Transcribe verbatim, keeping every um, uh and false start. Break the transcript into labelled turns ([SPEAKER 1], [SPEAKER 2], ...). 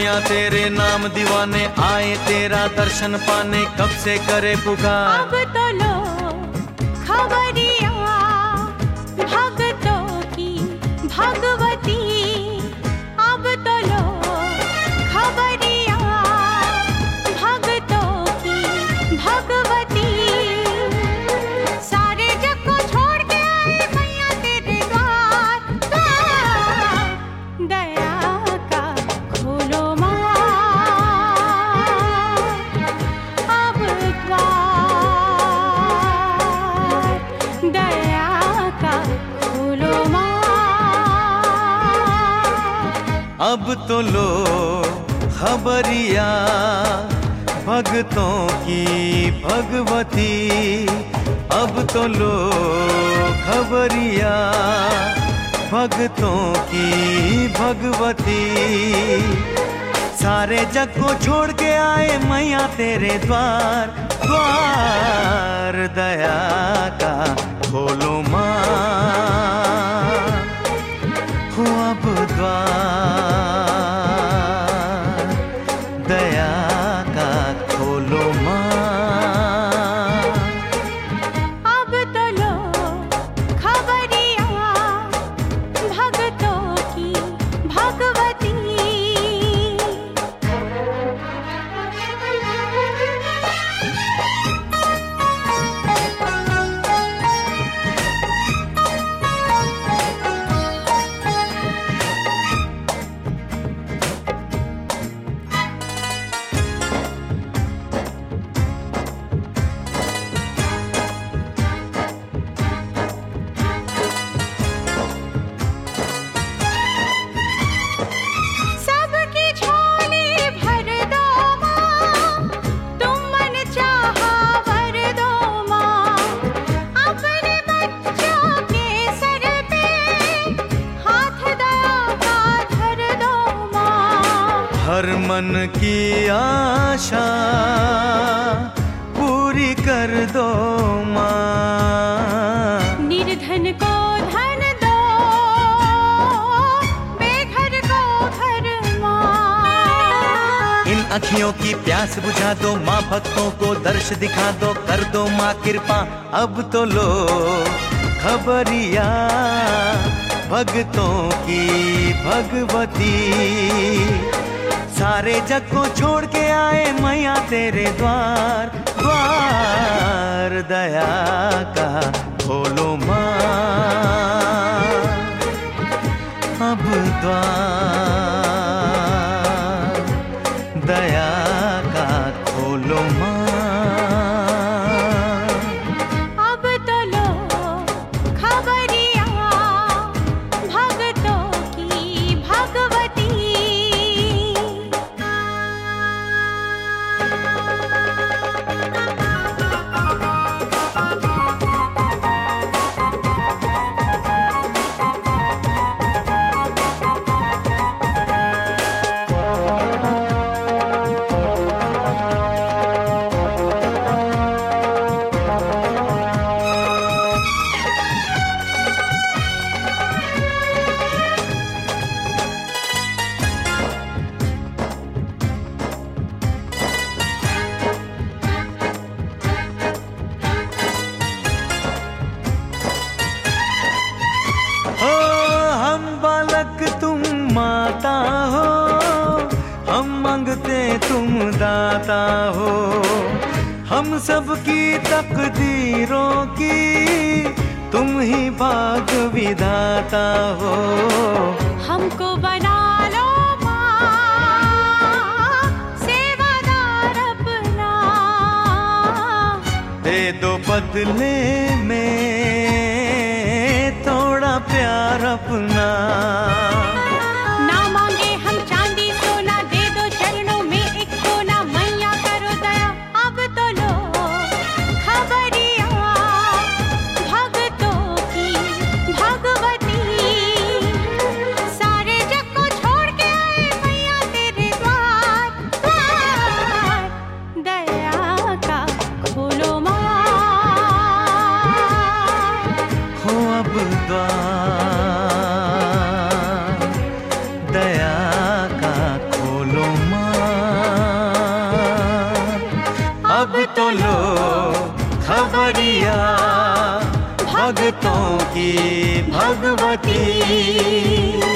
[SPEAKER 1] दुनिया तेरे नाम दीवाने आए तेरा दर्शन पाने, कब से करे पुकार।
[SPEAKER 2] अब तो लो खबरिया भक्तों की भगवती, अब तो लो खबरिया भक्तों की भगवती। सारे जग को छोड़ के आए मैया तेरे द्वार, द्वार दया का खोलो माँ, अब द्वार दया का खोलो माँ।
[SPEAKER 1] अब तो लो खबरिया भक्तों की भगवती, अब तो लो खबरिया भक्तों की भगवती। सारे जग को छोड़ के आए मैया तेरे द्वार, द्वार दया का खोलो माँ, हो अब द्वार दया का खोलो माँ।
[SPEAKER 2] अब तो लो खबरिया भक्तों की भगवती। सबकी झोली भर दो माँ, तुम मन चाहा वर दो माँ। अपने बच्चों के सर पे हाथ दया का धर दो माँ।
[SPEAKER 1] हर मन की आशा पूरी कर दो माँ,
[SPEAKER 2] निर्धन को धन दो, बेघर को घर माँ।
[SPEAKER 1] इन अखियों की प्यास बुझा दो माँ, भक्तों को दर्श दिखा दो, कर दो माँ कृपा। अब तो लो खबरिया भक्तों की भगवती। सारे जग को छोड़ के आए मैया तेरे द्वार, द्वार दया का खोलो माँ, अब द्वार दया का खोलो माँ।
[SPEAKER 2] अब तो लो खबरिया भक्तों की भगवती।
[SPEAKER 1] हो हम बालक तुम माता हो, हम मांगते तुम दाता हो। हम सबकी तकदीरों की तुम ही भाग विधाता हो।
[SPEAKER 2] हमको बना लो माँ सेवादार अपना,
[SPEAKER 1] दे दो बदले में थोड़ा प्यार अपना।
[SPEAKER 2] ना मांगे हम चांदी सोना, दे दो चरणों में एक कोना। मैया करो दया अब तो लो खबरिया भक्तों की भगवती। सारे जग को छोड़ के आए मैया तेरे द्वार, द्वार दया का खोलो माँ,
[SPEAKER 1] हो अब द्वार खबरिया भक्तों की भगवती।